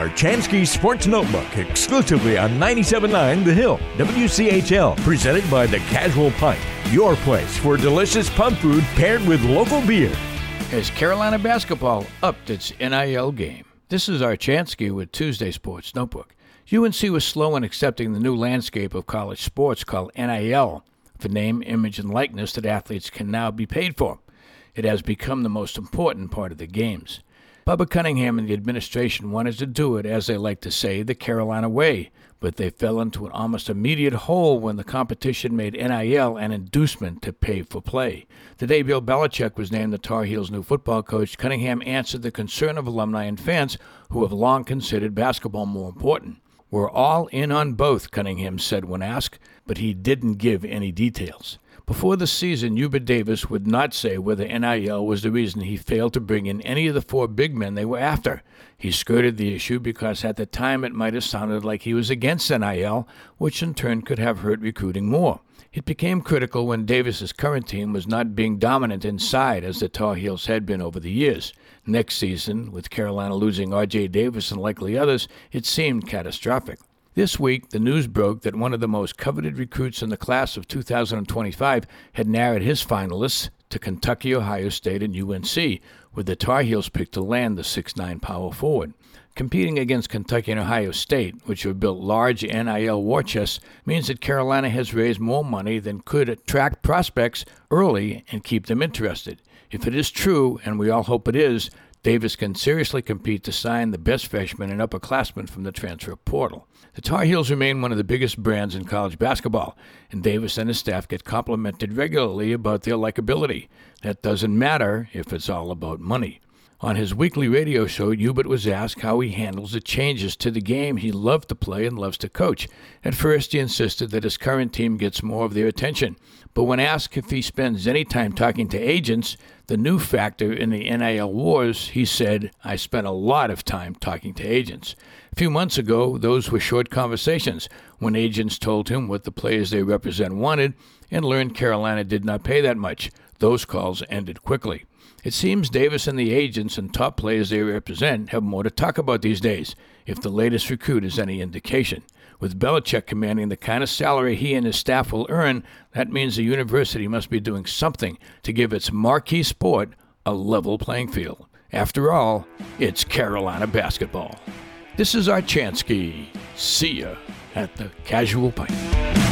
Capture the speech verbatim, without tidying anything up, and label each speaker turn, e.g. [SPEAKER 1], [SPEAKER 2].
[SPEAKER 1] Chansky Sports Notebook exclusively on ninety-seven point nine The Hill, W C H L, presented by The Casual Pint, your place for delicious pub food paired with local beer.
[SPEAKER 2] As Carolina basketball upped its N I L game. This is our Chansky with Tuesday Sports Notebook. U N C was slow in accepting the new landscape of college sports called N I L for name, image, and likeness that athletes can now be paid for. It has become the most important part of the games. Bubba Cunningham and the administration wanted to do it, as they like to say, the Carolina way, but they fell into an almost immediate hole when the competition made N I L an inducement to pay for play. The day Bill Belichick was named the Tar Heels' new football coach, Cunningham answered the concern of alumni and fans who have long considered basketball more important. We're all in on both, Cunningham said when asked, but he didn't give any details. Before the season, Hubert Davis would not say whether N I L was the reason he failed to bring in any of the four big men they were after. He skirted the issue because at the time it might have sounded like he was against N I L, which in turn could have hurt recruiting more. It became critical when Davis's current team was not being dominant inside as the Tar Heels had been over the years. Next season, with Carolina losing R J Davis and likely others, it seemed catastrophic. This week, the news broke that one of the most coveted recruits in the class of two thousand twenty-five had narrowed his finalists to Kentucky, Ohio State, and U N C, with the Tar Heels picked to land the six nine power forward. Competing against Kentucky and Ohio State, which have built large N I L war chests, means that Carolina has raised more money than could attract prospects early and keep them interested. If it is true, and we all hope it is, Davis can seriously compete to sign the best freshmen and upperclassmen from the transfer portal. The Tar Heels remain one of the biggest brands in college basketball, and Davis and his staff get complimented regularly about their likability. That doesn't matter if it's all about money. On his weekly radio show, Hubert was asked how he handles the changes to the game he loved to play and loves to coach. At first, he insisted that his current team gets more of their attention. But when asked if he spends any time talking to agents, the new factor in the N I L wars, he said, "I spent a lot of time talking to agents." A few months ago, those were short conversations when agents told him what the players they represent wanted and learned Carolina did not pay that much. Those calls ended quickly. It seems Davis and the agents and top players they represent have more to talk about these days, if the latest recruit is any indication. With Belichick commanding the kind of salary he and his staff will earn, that means the university must be doing something to give its marquee sport a level playing field. After all, it's Carolina basketball. This is our Chansky. See ya at the Casual Pint.